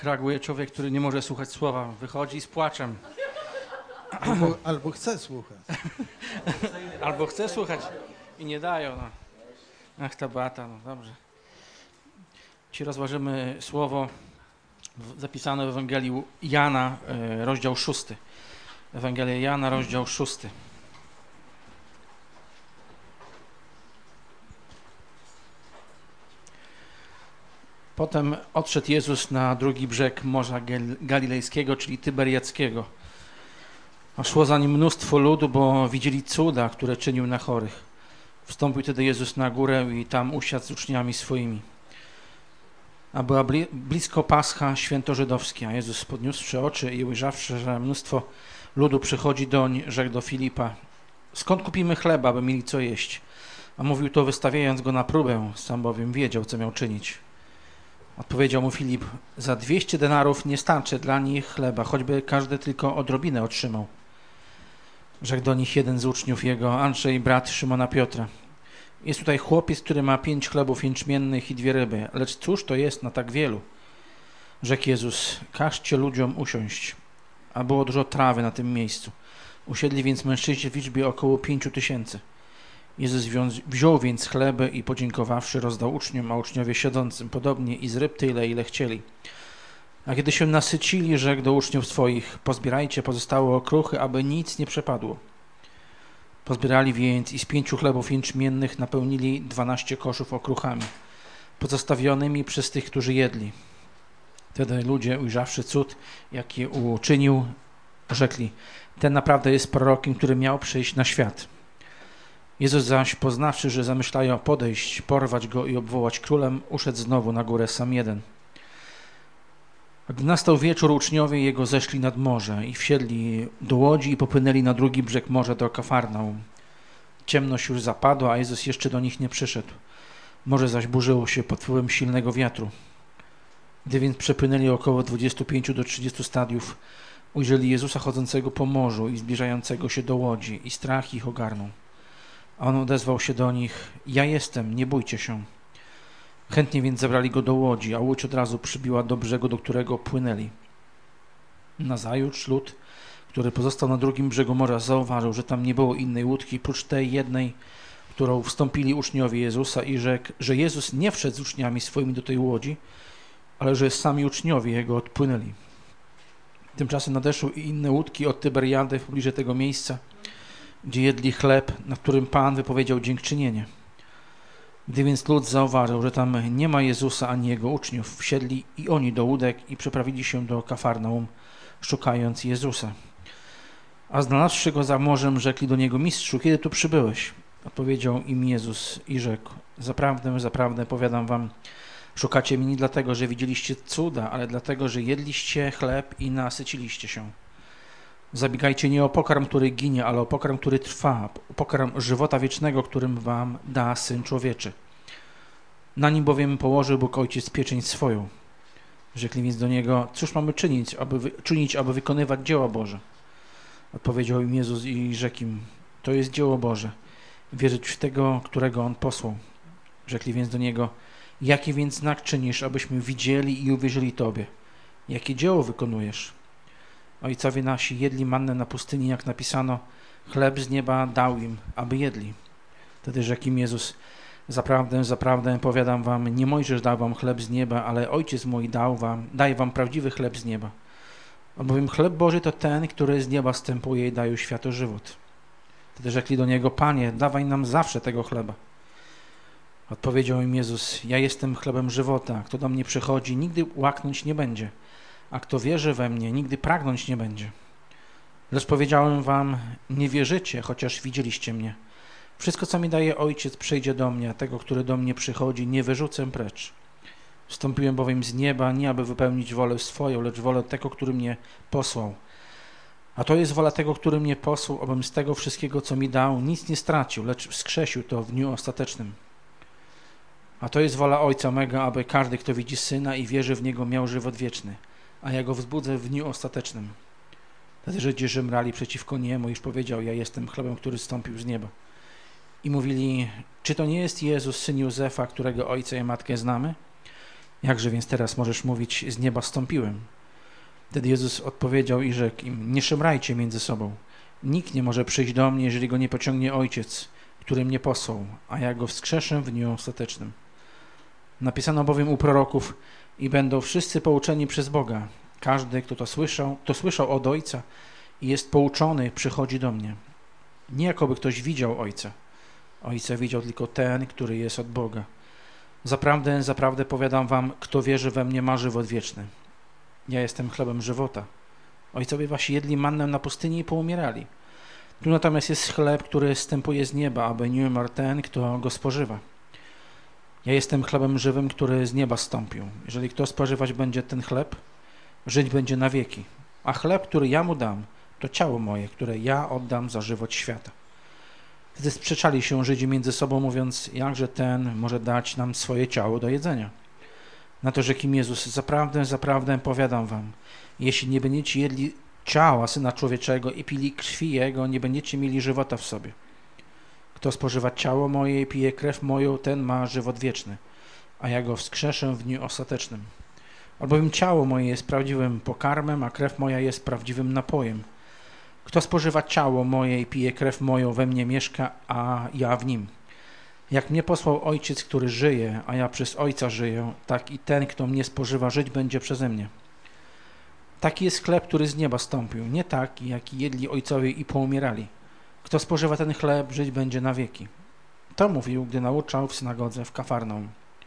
Reaguje człowiek, który nie może słuchać słowa. Wychodzi z płaczem. Albo chce słuchać. Albo chce słuchać i nie dają. No. Ach, ta bata, no dobrze. Dzisiaj rozważymy słowo zapisane w Ewangelii Jana, rozdział 6. Ewangelia Jana, rozdział 6. Potem odszedł Jezus na drugi brzeg Morza Galilejskiego, czyli Tyberiackiego. A szło za nim mnóstwo ludu, bo widzieli cuda, które czynił na chorych. Wstąpił wtedy Jezus na górę i tam usiadł z uczniami swoimi. A była blisko Pascha, święto żydowskie. A Jezus, podniósłszy oczy i ujrzawszy, że mnóstwo ludu przychodzi doń, rzekł do Filipa: skąd kupimy chleba, aby mieli co jeść? A mówił to, wystawiając go na próbę, sam bowiem wiedział, co miał czynić. Odpowiedział mu Filip: za 200 denarów nie starczy dla nich chleba, choćby każdy tylko odrobinę otrzymał. Rzekł do nich jeden z uczniów jego, Andrzej, brat Szymona Piotra: jest tutaj chłopiec, który ma 5 chlebów jęczmiennych i 2 ryby, lecz cóż to jest na tak wielu? Rzekł Jezus: każcie ludziom usiąść. A było dużo trawy na tym miejscu. Usiedli więc mężczyźni w liczbie około 5000. Jezus wziął więc chleby i podziękowawszy rozdał uczniom, a uczniowie siedzącym podobnie i z ryb tyle, ile chcieli. A kiedy się nasycili, rzekł do uczniów swoich: pozbierajcie pozostałe okruchy, aby nic nie przepadło. Pozbierali więc i z 5 chlebów jęczmiennych napełnili 12 koszów okruchami, pozostawionymi przez tych, którzy jedli. Wtedy ludzie, ujrzawszy cud, jaki uczynił, rzekli: ten naprawdę jest prorokiem, który miał przyjść na świat. Jezus zaś, poznawszy, że zamyślają podejść, porwać go i obwołać królem, uszedł znowu na górę sam jeden. A gdy nastał wieczór, uczniowie jego zeszli nad morze i wsiedli do łodzi i popłynęli na drugi brzeg morza do Kafarnaum. Ciemność już zapadła, a Jezus jeszcze do nich nie przyszedł. Morze zaś burzyło się pod wpływem silnego wiatru. Gdy więc przepłynęli około 25 do 30 stadiów, ujrzeli Jezusa chodzącego po morzu i zbliżającego się do łodzi, i strach ich ogarnął. A on odezwał się do nich: ja jestem, nie bójcie się. Chętnie więc zabrali go do łodzi, a łódź od razu przybiła do brzegu, do którego płynęli. Nazajutrz lud, który pozostał na drugim brzegu morza, zauważył, że tam nie było innej łódki, prócz tej jednej, w którą wstąpili uczniowie Jezusa, i rzekł, że Jezus nie wszedł z uczniami swoimi do tej łodzi, ale że sami uczniowie jego odpłynęli. Tymczasem nadeszły i inne łódki od Tyberiady w pobliżu tego miejsca, gdzie jedli chleb, na którym Pan wypowiedział dziękczynienie. Gdy więc lud zauważył, że tam nie ma Jezusa ani Jego uczniów, wsiedli i oni do łódek i przeprawili się do Kafarnaum, szukając Jezusa. A znalazłszy go za morzem, rzekli do Niego: mistrzu, kiedy tu przybyłeś? Odpowiedział im Jezus i rzekł: zaprawdę, powiadam wam, szukacie mnie nie dlatego, że widzieliście cuda, ale dlatego, że jedliście chleb i nasyciliście się. Zabiegajcie nie o pokarm, który ginie, ale o pokarm, który trwa, o pokarm żywota wiecznego, którym wam da Syn Człowieczy. Na nim bowiem położył Bóg Ojciec pieczęć swoją. Rzekli więc do Niego: cóż mamy czynić, aby wykonywać dzieła Boże? Odpowiedział im Jezus i rzekł im: to jest dzieło Boże, wierzyć w tego, którego On posłał. Rzekli więc do Niego: jaki więc znak czynisz, abyśmy widzieli i uwierzyli Tobie? Jakie dzieło wykonujesz? Ojcowie nasi jedli mannę na pustyni, jak napisano: chleb z nieba dał im, aby jedli. Wtedy rzekł im Jezus: zaprawdę, powiadam wam, nie Mojżesz dał wam chleb z nieba, ale Ojciec mój daje wam prawdziwy chleb z nieba. Albowiem chleb Boży to ten, który z nieba zstępuje i daje światu żywot. Wtedy rzekli do Niego: Panie, dawaj nam zawsze tego chleba. Odpowiedział im Jezus: ja jestem chlebem żywota. Kto do mnie przychodzi, nigdy łaknąć nie będzie, a kto wierzy we mnie, nigdy pragnąć nie będzie. Lecz powiedziałem wam, nie wierzycie, chociaż widzieliście mnie. Wszystko, co mi daje Ojciec, przyjdzie do mnie, a tego, który do mnie przychodzi, nie wyrzucę precz. Wstąpiłem bowiem z nieba, nie aby wypełnić wolę swoją, lecz wolę tego, który mnie posłał. A to jest wola tego, który mnie posłał, abym z tego wszystkiego, co mi dał, nic nie stracił, lecz wskrzesił to w dniu ostatecznym. A to jest wola Ojca mego, aby każdy, kto widzi Syna i wierzy w Niego, miał żywot wieczny, a ja go wzbudzę w dniu ostatecznym. Wtedy Żydzi żemrali przeciwko Niemu, iż powiedział: ja jestem chlebem, który zstąpił z nieba. I mówili: czy to nie jest Jezus, syn Józefa, którego ojca i matkę znamy? Jakże więc teraz możesz mówić, z nieba zstąpiłem? Wtedy Jezus odpowiedział i rzekł im, nie szemrajcie między sobą. Nikt nie może przyjść do mnie, jeżeli go nie pociągnie Ojciec, który mnie posłał, a ja go wskrzeszę w dniu ostatecznym. Napisano bowiem u proroków i będą wszyscy pouczeni przez Boga. Każdy, kto słyszał od Ojca i jest pouczony, przychodzi do mnie. Nie jakoby ktoś widział Ojca. Ojca widział tylko ten, który jest od Boga. Zaprawdę, zaprawdę powiadam wam, kto wierzy we mnie, ma żywot wieczny. Ja jestem chlebem żywota. Ojcowie wasi jedli mannę na pustyni i poumierali. Tu natomiast jest chleb, który zstępuje z nieba, aby nie umarł ten, kto go spożywa. Ja jestem chlebem żywym, który z nieba zstąpił. Jeżeli kto spożywać będzie ten chleb, żyć będzie na wieki. A chleb, który ja mu dam, to ciało moje, które ja oddam za żywot świata. Wtedy sprzeczali się Żydzi między sobą, mówiąc, jakże ten może dać nam swoje ciało do jedzenia. Na to rzekł im Jezus, zaprawdę, zaprawdę powiadam wam, jeśli nie będziecie jedli ciała Syna Człowieczego i pili krwi Jego, nie będziecie mieli żywota w sobie. Kto spożywa ciało moje i pije krew moją, ten ma żywot wieczny, a ja go wskrzeszę w dniu ostatecznym. Albowiem ciało moje jest prawdziwym pokarmem, a krew moja jest prawdziwym napojem. Kto spożywa ciało moje i pije krew moją, we mnie mieszka, a ja w nim. Jak mnie posłał Ojciec, który żyje, a ja przez Ojca żyję, tak i ten, kto mnie spożywa, żyć będzie przeze mnie. Taki jest chleb, który z nieba stąpił, nie taki, jaki jedli ojcowie i poumierali. Kto spożywa ten chleb, żyć będzie na wieki. To mówił, gdy nauczał w synagodze w Kafarnaum.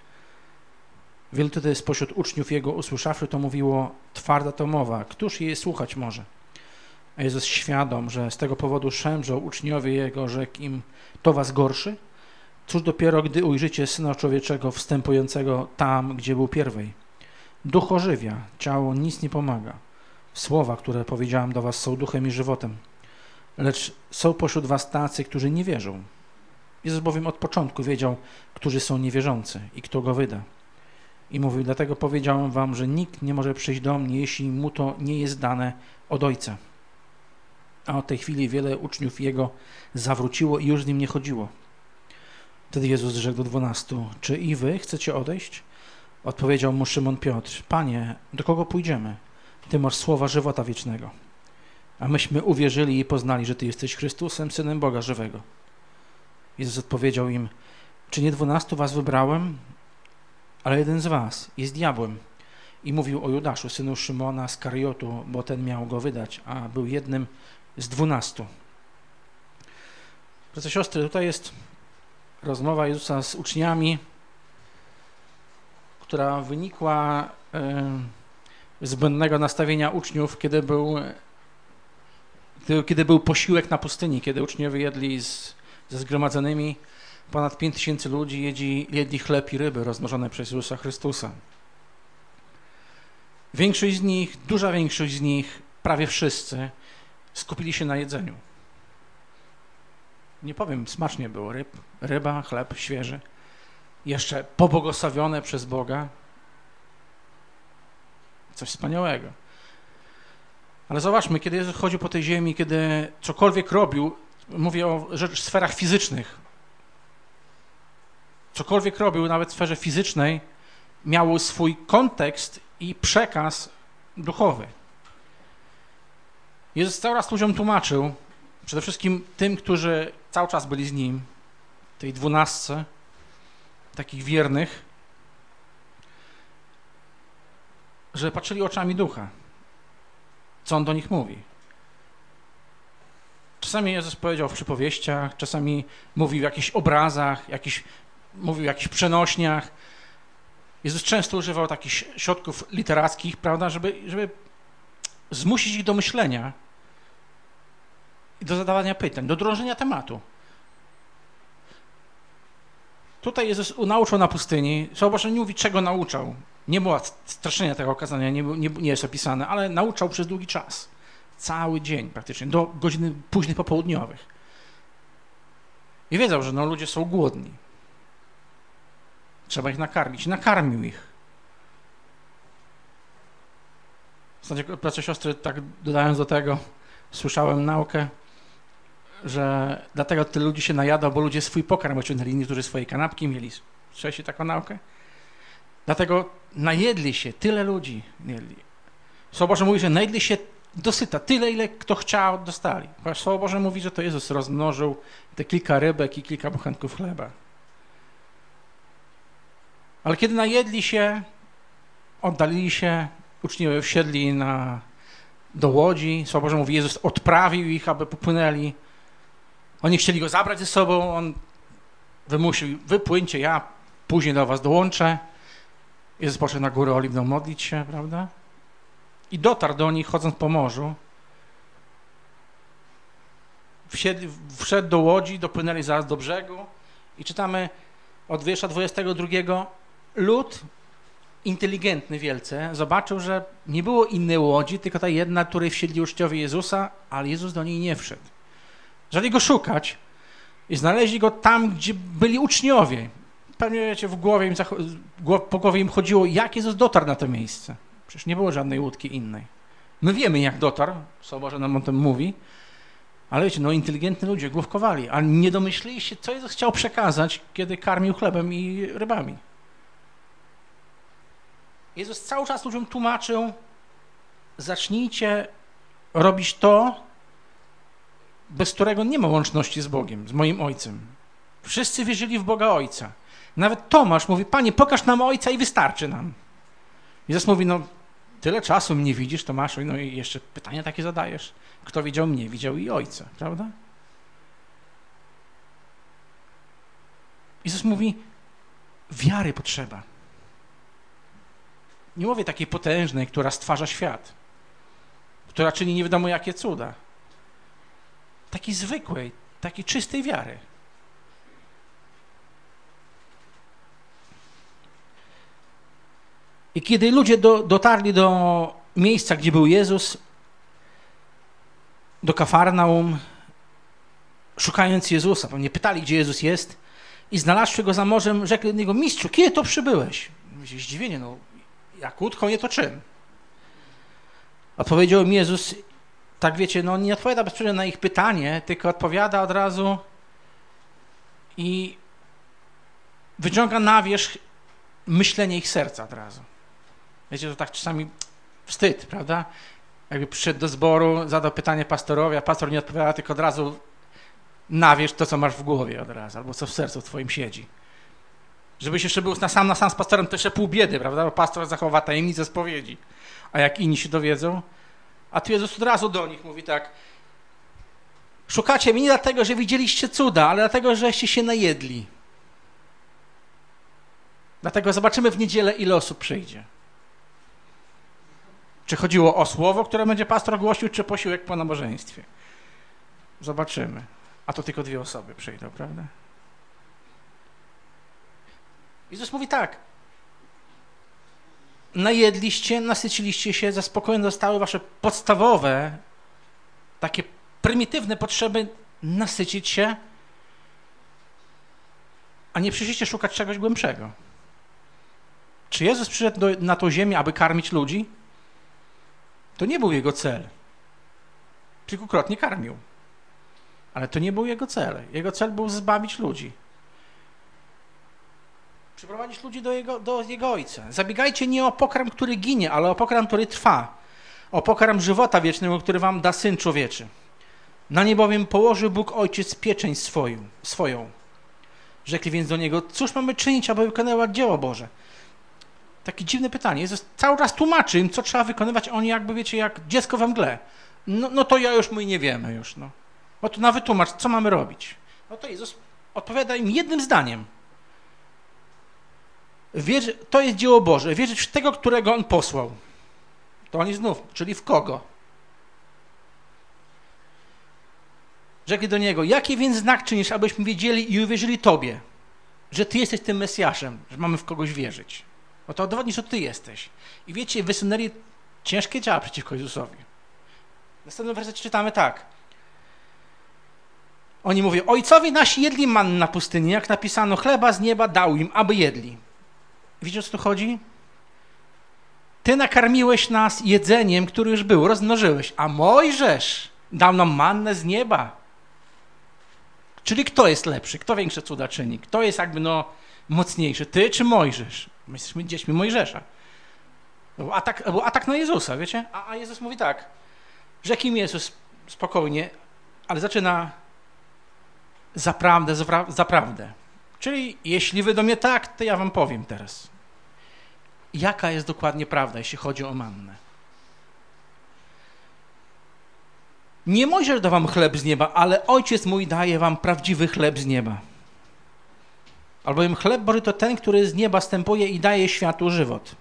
Wielu tedy spośród uczniów jego usłyszawszy to mówiło, twarda to mowa, któż jej słuchać może? A Jezus świadom, że z tego powodu szemrzą uczniowie jego, rzekł im, to was gorszy? Cóż dopiero, gdy ujrzycie Syna Człowieczego wstępującego tam, gdzie był pierwej. Duch ożywia, ciało nic nie pomaga. Słowa, które powiedziałam do was, są duchem i żywotem. Lecz są pośród was tacy, którzy nie wierzą. Jezus bowiem od początku wiedział, którzy są niewierzący i kto go wyda. I mówił, dlatego powiedziałem wam, że nikt nie może przyjść do mnie, jeśli mu to nie jest dane od Ojca. A od tej chwili wiele uczniów jego zawróciło i już z nim nie chodziło. Wtedy Jezus rzekł do 12, czy i wy chcecie odejść? Odpowiedział mu Szymon Piotr, Panie, do kogo pójdziemy? Ty masz słowa żywota wiecznego. A myśmy uwierzyli i poznali, że Ty jesteś Chrystusem, Synem Boga żywego. Jezus odpowiedział im, czy nie 12 was wybrałem? Ale jeden z was jest diabłem. I mówił o Judaszu, synu Szymona z Kariotu, bo ten miał go wydać, a był jednym z 12. Bracia, siostry, tutaj jest rozmowa Jezusa z uczniami, która wynikła z błędnego nastawienia uczniów, kiedy był posiłek na pustyni, kiedy uczniowie jedli ze zgromadzonymi, ponad 5000 ludzi jedli chleb i ryby rozmnożone przez Jezusa Chrystusa. Większość z nich, duża większość z nich, prawie wszyscy, skupili się na jedzeniu. Nie powiem, smacznie było. Ryba, chleb świeży, jeszcze pobłogosławione przez Boga. Coś wspaniałego. Ale zobaczmy, kiedy Jezus chodził po tej ziemi, kiedy cokolwiek robił, mówię o sferach fizycznych, cokolwiek robił, nawet w sferze fizycznej, miało swój kontekst i przekaz duchowy. Jezus cały raz ludziom tłumaczył, przede wszystkim tym, którzy cały czas byli z Nim, tej 12, takich wiernych, że patrzyli oczami ducha, co On do nich mówi. Czasami Jezus powiedział w przypowieściach, czasami mówił w jakichś obrazach, mówił w jakichś przenośniach. Jezus często używał takich środków literackich, prawda, żeby zmusić ich do myślenia i do zadawania pytań, do drążenia tematu. Tutaj Jezus nauczał na pustyni, Słowo Boże nie mówi, czego nauczał. Nie było straszenia tego okazania, nie jest opisane, ale nauczał przez długi czas. Cały dzień praktycznie, do godziny późnych popołudniowych. I wiedział, że ludzie są głodni. Trzeba ich nakarmić. Nakarmił ich. Ostatnio, bracia, siostry, tak dodając do tego, słyszałem naukę, że dlatego tyle ludzi się najadał, bo ludzie swój pokarm ociągnęli, niektórzy swoje kanapki mieli. Słyszeliście taką naukę? Dlatego najedli się, tyle ludzi jedli. Słowo Boże mówi, że najedli się dosyta, tyle ile kto chciał, dostali. Chociaż Słowo Boże mówi, że to Jezus rozmnożył te kilka rybek i kilka bochenków chleba. Ale kiedy najedli się, oddalili się, uczniowie wsiedli do łodzi. Słowo Boże mówi, Jezus odprawił ich, aby popłynęli. Oni chcieli Go zabrać ze sobą, On wymusił, wypłyńcie, ja później do was dołączę. Jezus poszedł na górę Oliwną modlić się, prawda? I dotarł do nich, chodząc po morzu. Wszedł do łodzi, dopłynęli zaraz do brzegu i czytamy od wiersza 22. Lud inteligentny wielce zobaczył, że nie było innej łodzi, tylko ta jedna, której wsiedli uczniowie Jezusa, ale Jezus do niej nie wszedł. Zaczęli Go szukać i znaleźli Go tam, gdzie byli uczniowie. Pewnie wiecie, po głowie im chodziło, jak Jezus dotarł na to miejsce. Przecież nie było żadnej łódki innej. My wiemy, jak dotarł, Słowo Boże nam o tym mówi, ale wiecie, inteligentni ludzie główkowali, a nie domyślili się, co Jezus chciał przekazać, kiedy karmił chlebem i rybami. Jezus cały czas ludziom tłumaczył, zacznijcie robić to, bez którego nie ma łączności z Bogiem, z moim Ojcem. Wszyscy wierzyli w Boga Ojca. Nawet Tomasz mówi, Panie, pokaż nam Ojca i wystarczy nam. Jezus mówi, tyle czasu mnie widzisz, Tomaszu, i jeszcze pytania takie zadajesz. Kto widział mnie, widział i Ojca, prawda? Jezus mówi, wiary potrzeba. Nie mówię takiej potężnej, która stwarza świat, która czyni nie wiadomo jakie cuda. Takiej zwykłej, takiej czystej wiary. I kiedy ludzie dotarli do miejsca, gdzie był Jezus, do Kafarnaum, szukając Jezusa, pewnie pytali, gdzie Jezus jest, i znalazłszy Go za morzem, rzekli do Niego, Mistrzu, kiedy to przybyłeś? Mówi, zdziwienie, jak łódką, nie to czym? Odpowiedział im Jezus, tak wiecie, nie odpowiada bezpośrednio na ich pytanie, tylko odpowiada od razu i wyciąga na wierzch myślenie ich serca od razu. Wiecie, to tak czasami wstyd, prawda? Jakby przyszedł do zboru, zadał pytanie pastorowi, a pastor nie odpowiada, tylko od razu na wierzch to, co masz w głowie od razu, albo co w sercu twoim siedzi. Żebyś jeszcze był na sam z pastorem, to jeszcze pół biedy, prawda? Bo pastor zachowa tajemnicę spowiedzi. A jak inni się dowiedzą? A tu Jezus od razu do nich mówi tak, szukacie mnie nie dlatego, że widzieliście cuda, ale dlatego, żeście się najedli. Dlatego zobaczymy w niedzielę, ile osób przyjdzie. Czy chodziło o słowo, które będzie pastor głosił, czy posiłek po nabożeństwie? Zobaczymy. A to tylko 2 osoby przyjdą, prawda? Jezus mówi tak. Najedliście, nasyciliście się, zaspokojone zostały wasze podstawowe, takie prymitywne potrzeby nasycić się, a nie przyszliście szukać czegoś głębszego. Czy Jezus przyszedł na tą ziemię, aby karmić ludzi? To nie był Jego cel. Kilkukrotnie karmił. Ale to nie był Jego cel. Jego cel był zbawić ludzi. Przyprowadzić ludzi do Jego Ojca. Zabiegajcie nie o pokarm, który ginie, ale o pokarm, który trwa. O pokarm żywota wiecznego, który wam da Syn Człowieczy. Na nie bowiem położył Bóg Ojciec pieczęć swoją. Rzekli więc do Niego, cóż mamy czynić, aby wykonywać dzieło Boże? Takie dziwne pytanie. Jezus cały czas tłumaczy im, co trzeba wykonywać. Oni jakby, wiecie, jak dziecko we mgle. No to ja już, my nie wiemy już. No to wytłumacz, co mamy robić. No to Jezus odpowiada im jednym zdaniem. To jest dzieło Boże. Wierzyć w tego, którego On posłał. To oni znów, czyli w kogo? Rzekli do Niego, jaki więc znak czynisz, abyśmy wiedzieli i uwierzyli Tobie, że Ty jesteś tym Mesjaszem, że mamy w kogoś wierzyć. No to udowodnisz, że Ty jesteś. I wiecie, wysunęli ciężkie działa przeciwko Jezusowi. W następnym wersecie czytamy tak. Oni mówią, ojcowie nasi jedli manny na pustyni, jak napisano, chleba z nieba dał im, aby jedli. Widzicie, o co tu chodzi? Ty nakarmiłeś nas jedzeniem, które już było, rozmnożyłeś, a Mojżesz dał nam mannę z nieba. Czyli kto jest lepszy? Kto większe cuda czyni? Kto jest jakby mocniejszy? Ty czy Mojżesz? My jesteśmy dziećmi Mojżesza. Był atak na Jezusa, wiecie? A Jezus mówi tak, rzekł im Jezus spokojnie, ale zaczyna zaprawdę. Czyli jeśli wy do mnie tak, to ja wam powiem teraz. Jaka jest dokładnie prawda, jeśli chodzi o mannę? Nie Mojżesz da wam chleb z nieba, ale Ojciec mój daje wam prawdziwy chleb z nieba. Albowiem chleb Boży to ten, który z nieba stępuje i daje światu żywot.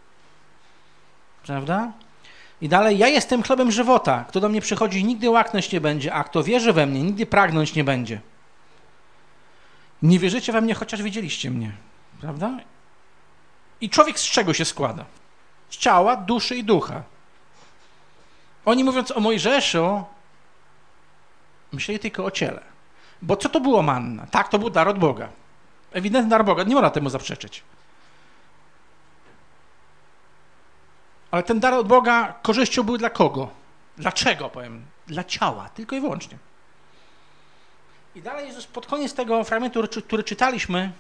Prawda? I dalej, ja jestem chlebem żywota. Kto do mnie przychodzi, nigdy łaknąć nie będzie, a kto wierzy we mnie, nigdy pragnąć nie będzie. Nie wierzycie we mnie, chociaż widzieliście mnie. Prawda? I człowiek z czego się składa? Z ciała, duszy i ducha. Oni mówiąc o Mojżeszu, myśleli tylko o ciele. Bo co to było manna? Tak, to był dar od Boga. Ewidentny dar Boga, nie można temu zaprzeczyć. Ale ten dar od Boga korzyścią był dla kogo? Dlaczego, powiem? Dla ciała, tylko i wyłącznie. I dalej Jezus pod koniec tego fragmentu, który czytaliśmy,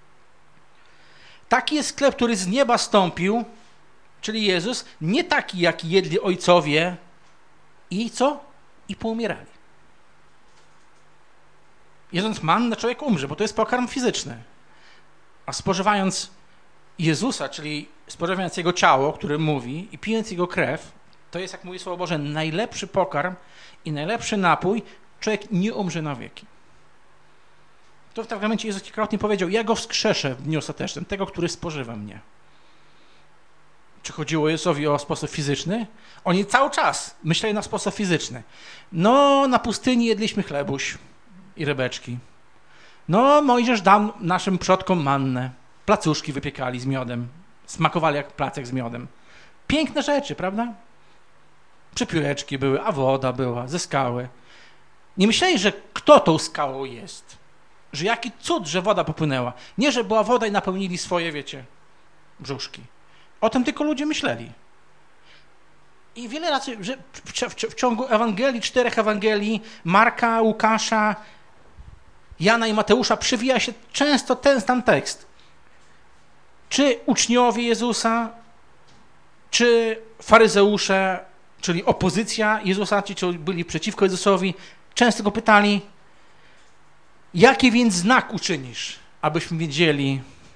taki jest chleb, który z nieba stąpił, czyli Jezus, nie taki, jak jedli ojcowie i co? I poumierali. Jedząc mannę, człowiek umrze, bo to jest pokarm fizyczny. A spożywając Jezusa, czyli spożywając Jego ciało, które mówi, i pijąc Jego krew, to jest, jak mówi Słowo Boże, najlepszy pokarm i najlepszy napój, człowiek nie umrze na wieki. To w tym momencie Jezus kilkakrotnie powiedział, ja Go wskrzeszę w dniu ostatecznym, tego, który spożywa mnie. Czy chodziło Jezusowi o sposób fizyczny? Oni cały czas myśleli na sposób fizyczny. No, na pustyni jedliśmy chlebuś i rybeczki. No, Mojżesz dał naszym przodkom mannę. Placuszki wypiekali z miodem. Smakowali jak placek z miodem. Piękne rzeczy, prawda? Przypióreczki były, a woda była ze skały. Nie myśleli, że kto tą skałą jest. Że jaki cud, że woda popłynęła. Nie, że była woda i napełnili swoje, wiecie, brzuszki. O tym tylko ludzie myśleli. I wiele razy, że w ciągu Ewangelii, 4 Ewangelii, Marka, Łukasza, Jana i Mateusza przywija się często ten sam tekst. Czy uczniowie Jezusa, czy faryzeusze, czyli opozycja Jezusa, ci, co byli przeciwko Jezusowi, często go pytali, jaki więc znak uczynisz, abyśmy wiedzieli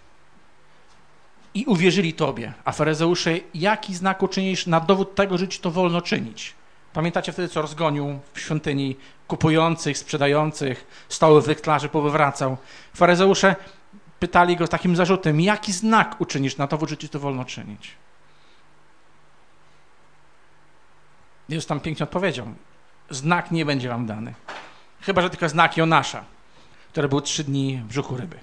i uwierzyli Tobie? A faryzeusze, jaki znak uczynisz na dowód tego, że Ci to wolno czynić? Pamiętacie wtedy, co rozgonił w świątyni kupujących, sprzedających, stoły wyklarze powywracał. Faryzeusze pytali go z takim zarzutem, jaki znak uczynisz na dowód, że Ci to wolno czynić? Jezus tam pięknie odpowiedział, znak nie będzie wam dany. Chyba że tylko znak Jonasza, który był 3 dni w brzuchu ryby.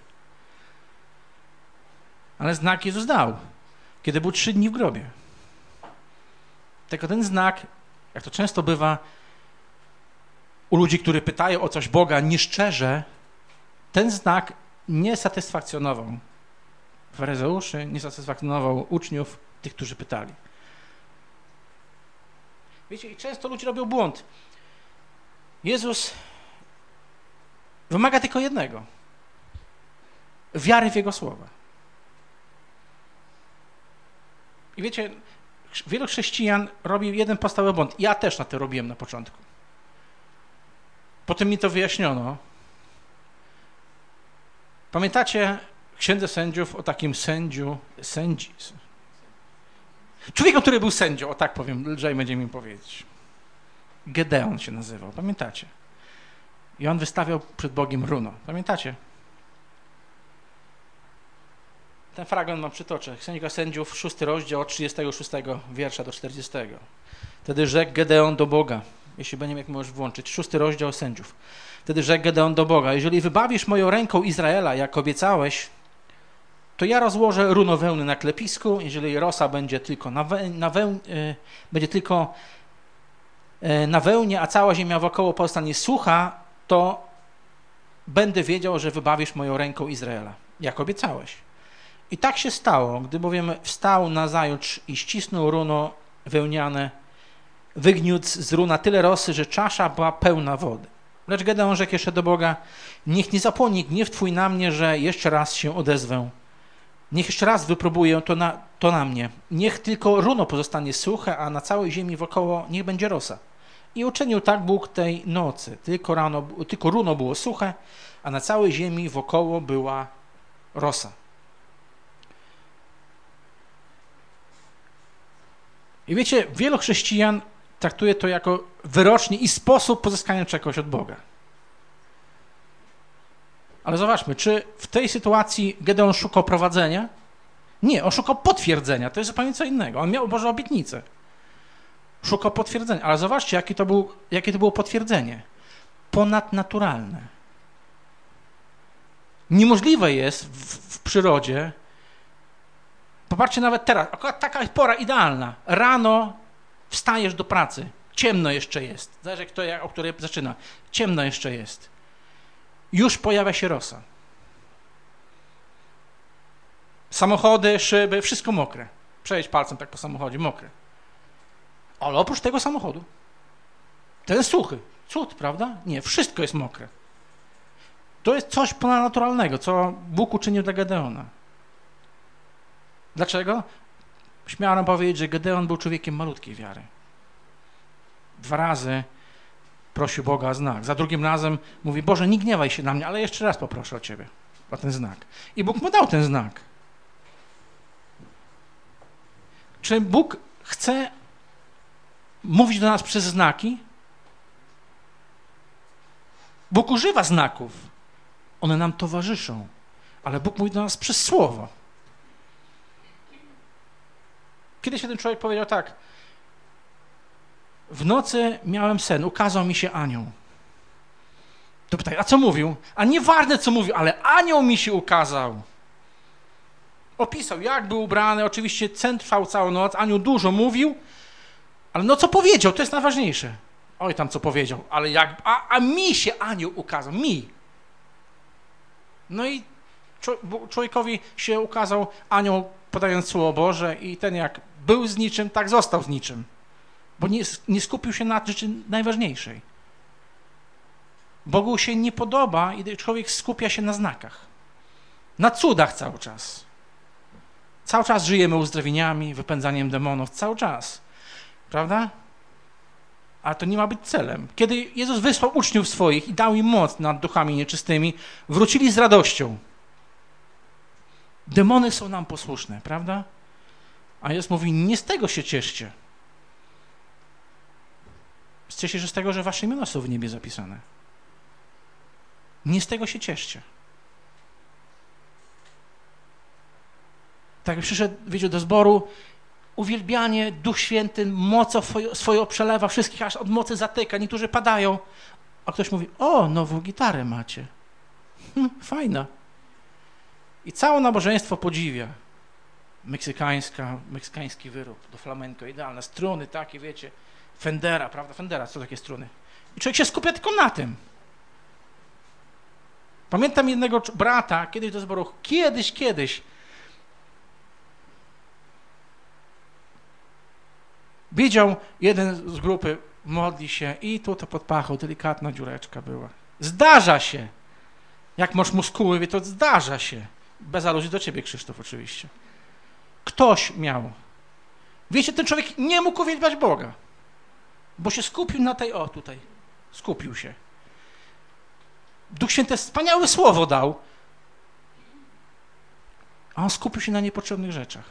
Ale znak Jezus dał, kiedy był 3 dni w grobie. Tylko ten znak, jak to często bywa u ludzi, którzy pytają o coś Boga nieszczerze, ten znak nie satysfakcjonował faryzeuszy, nie satysfakcjonował uczniów, tych, którzy pytali. Wiecie, i często ludzie robią błąd. Jezus wymaga tylko jednego. Wiary w Jego słowa. I wiecie, wielu chrześcijan robi jeden podstawowy błąd. Ja też na to robiłem na początku. Potem mi to wyjaśniono. Pamiętacie w Księdze Sędziów o takim sędzi. Człowieku, który był sędzią, o tak powiem, lżej będzie mi powiedzieć. Gedeon się nazywał, pamiętacie? I on wystawiał przed Bogiem runo. Pamiętacie? Ten fragment mam przytoczę. Księga Sędziów, 6 rozdział, od 36 wiersza do 40. Wtedy rzekł Gedeon do Boga. Jeśli będziemy, jak możesz włączyć. 6 rozdział Sędziów. Wtedy rzekł Gedeon do Boga. Jeżeli wybawisz moją ręką Izraela, jak obiecałeś, to ja rozłożę runo wełny na klepisku. Jeżeli rosa będzie tylko na wełnie, a cała ziemia wokoło pozostanie sucha, to będę wiedział, że wybawisz moją ręką Izraela, jak obiecałeś. I tak się stało, gdy bowiem wstał nazajutrz i ścisnął runo wełniane, wygniótł z runa tyle rosy, że czasza była pełna wody. Lecz Gedeon rzekł jeszcze do Boga, niech nie zapłonie gniew Twój na mnie, że jeszcze raz się odezwę. Niech jeszcze raz wypróbuję to na mnie. Niech tylko runo pozostanie suche, a na całej ziemi wokoło niech będzie rosa. I uczynił tak Bóg tej nocy. Tylko runo było suche, a na całej ziemi wokoło była rosa. I wiecie, wielu chrześcijan traktuje to jako wyrocznie i sposób pozyskania czegoś od Boga. Ale zobaczmy, czy w tej sytuacji Gedeon szukał prowadzenia? Nie, on szukał potwierdzenia. To jest zupełnie co innego. On miał Boże obietnicę. Szukał potwierdzenia. Ale zobaczcie, jakie to było potwierdzenie. Ponadnaturalne. Niemożliwe jest w przyrodzie. Popatrzcie nawet teraz. Akurat taka pora idealna. Rano wstajesz do pracy. Ciemno jeszcze jest. Zależy kto, o której zaczyna. Ciemno jeszcze jest. Już pojawia się rosa. Samochody, szyby, wszystko mokre. Przejdź palcem tak po samochodzie, mokre. Ale oprócz tego samochodu. Ten suchy. Cud, prawda? Nie, wszystko jest mokre. To jest coś ponadnaturalnego, co Bóg uczynił dla Gedeona. Dlaczego? Śmiałem powiedzieć, że Gedeon był człowiekiem malutkiej wiary. 2 razy prosił Boga o znak. Za drugim razem mówi, Boże, nie gniewaj się na mnie, ale jeszcze raz poproszę o Ciebie, o ten znak. I Bóg mu dał ten znak. Czy Bóg chce mówić do nas przez znaki? Bóg używa znaków. One nam towarzyszą. Ale Bóg mówi do nas przez słowo. Kiedyś jeden człowiek powiedział tak. W nocy miałem sen, ukazał mi się anioł. To pytaj, a co mówił? A nieważne co mówił, ale anioł mi się ukazał. Opisał, jak był ubrany, oczywiście sen trwał całą noc, anioł dużo mówił, ale no co powiedział, to jest najważniejsze. Oj tam co powiedział, ale jak, a mi się anioł ukazał, mi. No i człowiekowi się ukazał anioł podając Słowo Boże i ten jak był z niczym, tak został z niczym. Bo nie skupił się na rzeczy najważniejszej. Bogu się nie podoba, gdy człowiek skupia się na znakach. Na cudach cały czas. Cały czas żyjemy uzdrowieniami, wypędzaniem demonów, cały czas. Prawda? Ale to nie ma być celem. Kiedy Jezus wysłał uczniów swoich i dał im moc nad duchami nieczystymi, wrócili z radością. Demony są nam posłuszne, prawda? A Jezus mówi, nie z tego się cieszcie. Cieszcie się z tego, że wasze imiona są w niebie zapisane. Nie z tego się cieszcie. Tak jak przyszedł, wiecie, do zboru, uwielbianie, Duch Święty mocą swoją przelewa, wszystkich aż od mocy zatyka, niektórzy padają, a ktoś mówi, o, nową gitarę macie. Fajna. I całe nabożeństwo podziwia. Meksykański wyrób do flamenco, idealne struny takie, wiecie, Fendera, prawda? Fendera, co takie struny. I człowiek się skupia tylko na tym. Pamiętam jednego brata, kiedyś do zboru, kiedyś, widział jeden z grupy, modli się i tutaj pod pachą delikatna dziureczka była. Zdarza się. Jak masz muskuły, wie, to zdarza się. Bez aluzji do ciebie, Krzysztof, oczywiście. Ktoś miał. Wiecie, ten człowiek nie mógł uwielbiać Boga, bo się skupił na tej, tutaj, skupił się. Duch Święty wspaniałe słowo dał, a on skupił się na niepotrzebnych rzeczach.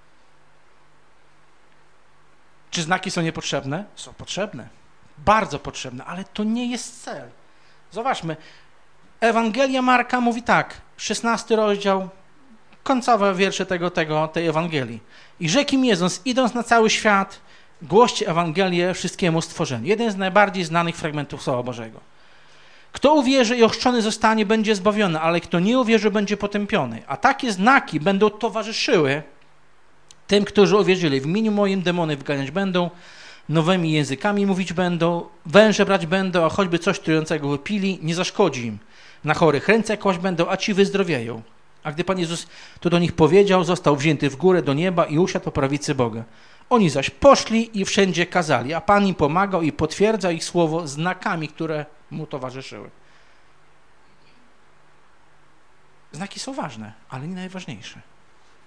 Czy znaki są niepotrzebne? Są potrzebne. Bardzo potrzebne, ale to nie jest cel. Zobaczmy. Ewangelia Marka mówi tak, 16 rozdział, końcowe wiersze tej Ewangelii. I rzekł im Jezus, idąc na cały świat, głoście Ewangelię wszystkiemu stworzeniu. Jeden z najbardziej znanych fragmentów Słowa Bożego. Kto uwierzy i ochrzczony zostanie, będzie zbawiony, ale kto nie uwierzy, będzie potępiony. A takie znaki będą towarzyszyły tym, którzy uwierzyli. W imieniu moim demony wyganiać będą, nowymi językami mówić będą, węże brać będą, a choćby coś trującego wypili, nie zaszkodzi im. Na chorych ręce kłaść będą, a ci wyzdrowieją. A gdy Pan Jezus to do nich powiedział, został wzięty w górę do nieba i usiadł po prawicy Boga. Oni zaś poszli i wszędzie kazali, a Pan im pomagał i potwierdza ich słowo znakami, które mu towarzyszyły. Znaki są ważne, ale nie najważniejsze.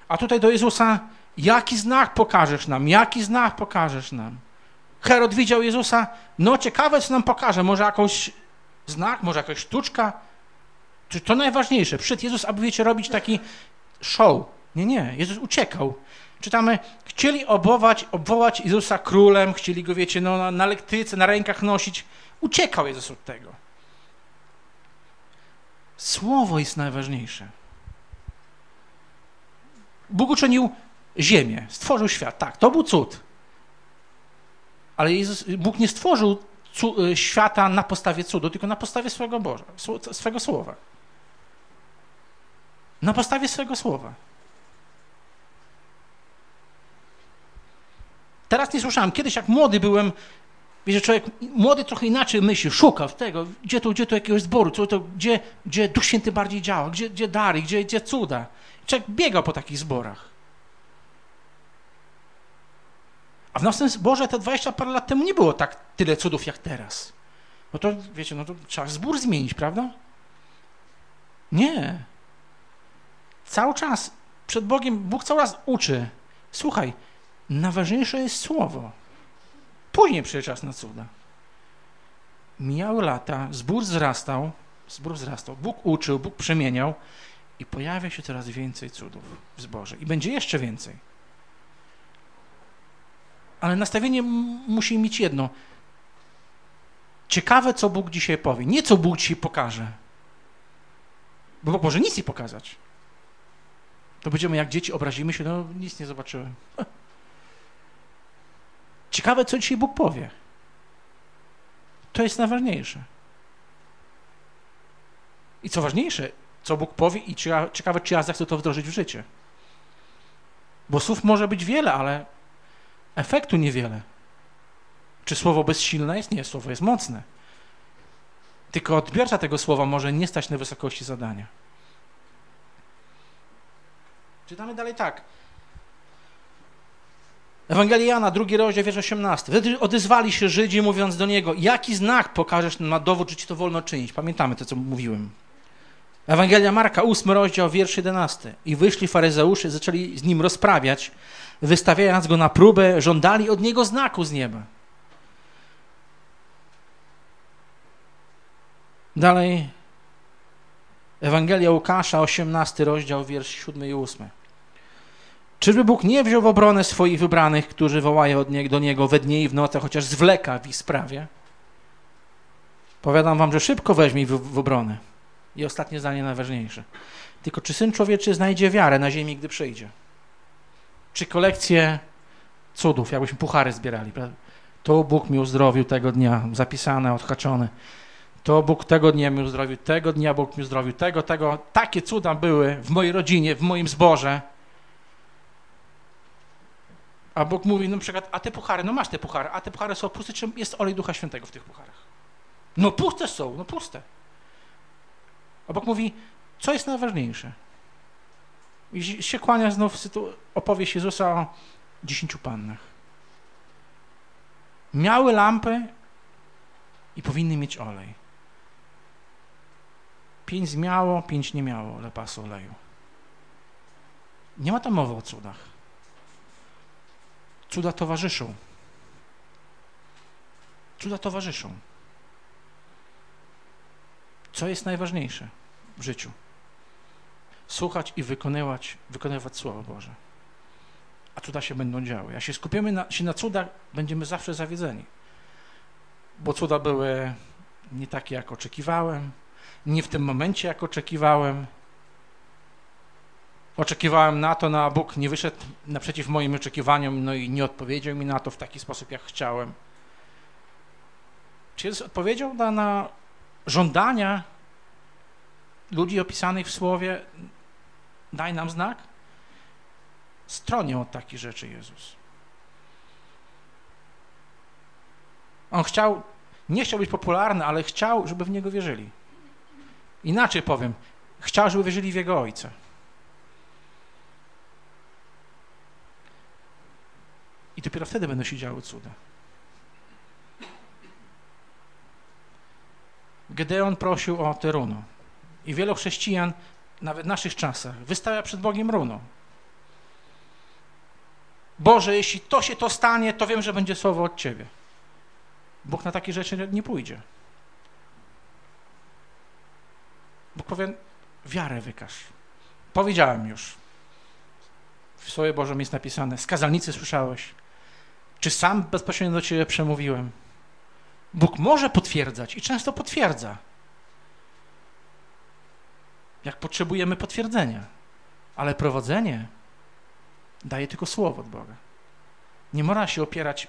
A tutaj do Jezusa, jaki znak pokażesz nam? Jaki znak pokażesz nam? Herod widział Jezusa, no ciekawe, co nam pokaże. Może jakiś znak, może jakaś sztuczka? Czy to najważniejsze? Przyszedł Jezus, aby, wiecie, robić taki show. Nie. Jezus uciekał. Czytamy, chcieli obwołać Jezusa królem, chcieli go, wiecie, no, na lektyce, na rękach nosić. Uciekał Jezus od tego. Słowo jest najważniejsze. Bóg uczynił ziemię, stworzył świat. Tak, to był cud. Ale Bóg nie stworzył świata na podstawie cudu, tylko na podstawie swego słowa. Na podstawie swego słowa. Teraz nie słyszałem. Kiedyś, jak młody byłem, wiecie, człowiek młody trochę inaczej myśli, szukał tego, gdzie to jakiegoś zboru, gdzie Duch Święty bardziej działa, gdzie dary, gdzie cuda. Człowiek biegał po takich zborach. A w naszym zborze te 20 parę lat temu nie było tak tyle cudów jak teraz. No to, wiecie, no to trzeba zbór zmienić, prawda? Nie. Cały czas przed Bogiem, Bóg cały czas uczy. Słuchaj, najważniejsze jest słowo. Później przyjdzie czas na cuda. Mijały lata, zbór wzrastał, Bóg uczył, Bóg przemieniał i pojawia się coraz więcej cudów w zborze. I będzie jeszcze więcej. Ale nastawienie musi mieć jedno. Ciekawe, co Bóg dzisiaj powie. Nie, co Bóg dzisiaj pokaże. Bo Bóg może nic nie pokazać. To będziemy jak dzieci, obrazimy się, no nic nie zobaczyłem. Ciekawe, co dzisiaj Bóg powie. To jest najważniejsze. I co ważniejsze, co Bóg powie i ciekawe, czy ja zechcę to wdrożyć w życie. Bo słów może być wiele, ale efektu niewiele. Czy słowo bezsilne jest? Nie, słowo jest mocne. Tylko odbiorca tego słowa może nie stać na wysokości zadania. Czytamy dalej tak. Ewangelia Jana, 2 rozdział, wiersz 18. Wtedy odezwali się Żydzi, mówiąc do niego, jaki znak pokażesz nam na dowód, że ci to wolno czynić? Pamiętamy to, co mówiłem. Ewangelia Marka, 8 rozdział, wiersz 11. I wyszli faryzeusze, zaczęli z nim rozprawiać, wystawiając go na próbę, żądali od niego znaku z nieba. Dalej Ewangelia Łukasza, 18 rozdział, wiersz 7 i 8. Czyżby Bóg nie wziął w obronę swoich wybranych, którzy wołają do Niego we dnie i w nocy, chociaż zwleka w ich sprawie? Powiadam wam, że szybko weźmie ich w obronę. I ostatnie zdanie najważniejsze. Tylko czy Syn Człowieczy znajdzie wiarę na ziemi, gdy przyjdzie? Czy kolekcję cudów, jakbyśmy puchary zbierali, prawda? To Bóg mi uzdrowił tego dnia, zapisane, odhaczone. To Bóg tego dnia mi uzdrowił, tego dnia Bóg mi uzdrowił, tego. Takie cuda były w mojej rodzinie, w moim zborze. A Bóg mówi, no na przykład, a te puchary, no masz te puchary, a te puchary są puste, czy jest olej Ducha Świętego w tych pucharach? No puste są, no puste. A Bóg mówi, co jest najważniejsze? I się kłania znów opowieść Jezusa o 10 pannach. Miały lampy i powinny mieć olej. 5 miało, 5 nie miało lepasu oleju. Nie ma tam mowy o cudach. Cuda towarzyszą. Cuda towarzyszą. Co jest najważniejsze w życiu? Słuchać i wykonywać Słowo Boże. A cuda się będą działy. Jak się skupimy na cudach, będziemy zawsze zawiedzeni. Bo cuda były nie takie, jak oczekiwałem, nie w tym momencie, jak oczekiwałem. Oczekiwałem na to, a Bóg nie wyszedł naprzeciw moim oczekiwaniom, no i nie odpowiedział mi na to w taki sposób, jak chciałem. Czy Jezus odpowiedział na żądania ludzi opisanych w Słowie? Daj nam znak? Stronił od takich rzeczy Jezus. On nie chciał być popularny, ale chciał, żeby w Niego wierzyli. Inaczej powiem, chciał, żeby wierzyli w Jego Ojca. I dopiero wtedy będą się działy cuda. Gedeon prosił o te runo. I wielu chrześcijan, nawet w naszych czasach, wystawia przed Bogiem runo. Boże, jeśli to stanie, to wiem, że będzie słowo od Ciebie. Bóg na takie rzeczy nie pójdzie. Bóg powie, wiarę wykaż. Powiedziałem już. W Słowie Bożym jest napisane, z kazalnicy słyszałeś. Czy sam bezpośrednio do Ciebie przemówiłem? Bóg może potwierdzać i często potwierdza. Jak potrzebujemy potwierdzenia. Ale prowadzenie daje tylko słowo od Boga. Nie można się opierać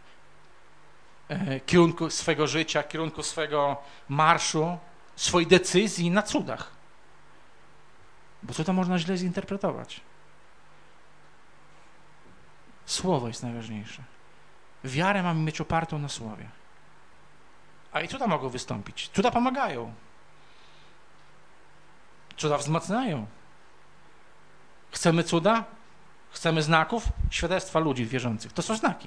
kierunku swego życia, kierunku swego marszu, swojej decyzji na cudach. Bo cuda można źle zinterpretować. Słowo jest najważniejsze. Wiarę mamy mieć opartą na słowie. A i cuda mogą wystąpić. Cuda pomagają. Cuda wzmacniają. Chcemy cuda? Chcemy znaków? Świadectwa ludzi wierzących. To są znaki.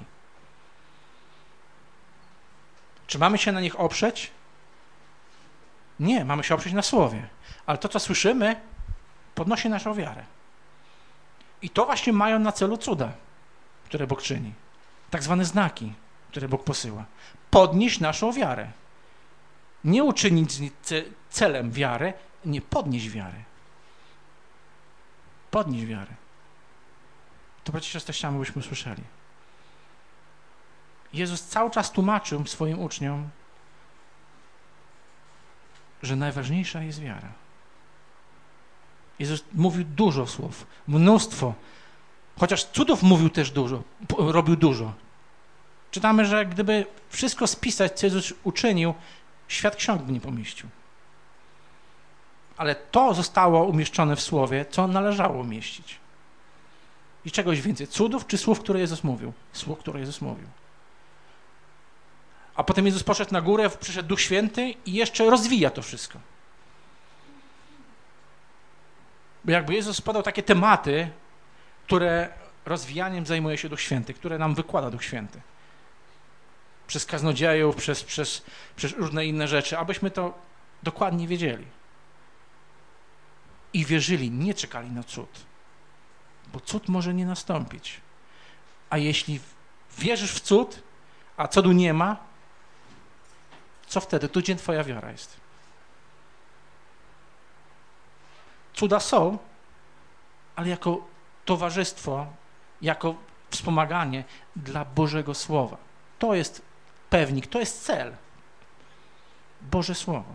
Czy mamy się na nich oprzeć? Nie, mamy się oprzeć na słowie. Ale to, co słyszymy, podnosi naszą wiarę. I to właśnie mają na celu cuda, które Bóg czyni. Tak zwane znaki, które Bóg posyła. Podnieść naszą wiarę. Nie uczynić celem wiarę, nie podnieść wiary. Podnieść wiarę. To bracia i siostry, chciałem, byśmy słyszeli. Jezus cały czas tłumaczył swoim uczniom, że najważniejsza jest wiara. Jezus mówił dużo słów, mnóstwo. Chociaż cudów mówił też dużo, robił dużo. Czytamy, że gdyby wszystko spisać, co Jezus uczynił, świat ksiąg by nie pomieścił. Ale to zostało umieszczone w słowie, co należało umieścić. I czegoś więcej. Cudów czy słów, które Jezus mówił? Słów, które Jezus mówił. A potem Jezus poszedł na górę, przyszedł Duch Święty i jeszcze rozwija to wszystko. Bo jakby Jezus podał takie tematy, które rozwijaniem zajmuje się Duch Święty, które nam wykłada Duch Święty. Przez kaznodziejów, przez różne inne rzeczy, abyśmy to dokładnie wiedzieli. I wierzyli, nie czekali na cud. Bo cud może nie nastąpić. A jeśli wierzysz w cud, a cudu nie ma, co wtedy? Tu gdzie twoja wiara jest? Cuda są, ale jako towarzystwo, jako wspomaganie dla Bożego Słowa. To jest pewnik, to jest cel. Boże Słowo.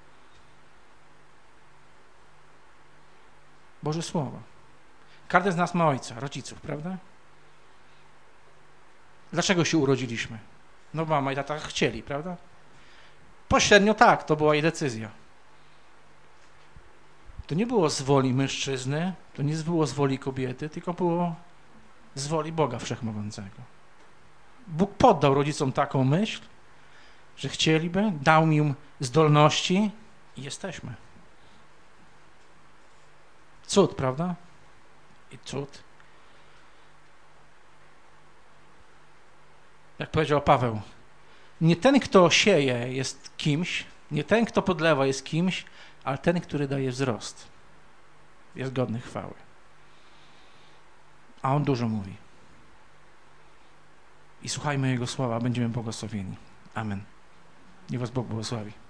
Boże Słowo. Każdy z nas ma ojca, rodziców, prawda? Dlaczego się urodziliśmy? No mama i tata chcieli, prawda? Pośrednio tak, to była jej decyzja. To nie było z woli mężczyzny, to nie było z woli kobiety, tylko było z woli Boga Wszechmogącego. Bóg poddał rodzicom taką myśl, że chcieliby, dał im zdolności i jesteśmy. Cud, prawda? I cud. Jak powiedział Paweł, nie ten, kto sieje, jest kimś, nie ten, kto podlewa, jest kimś, ale ten, który daje wzrost, jest godny chwały. A On dużo mówi. I słuchajmy Jego słowa, będziemy błogosławieni. Amen. Niech was Bóg błogosławi.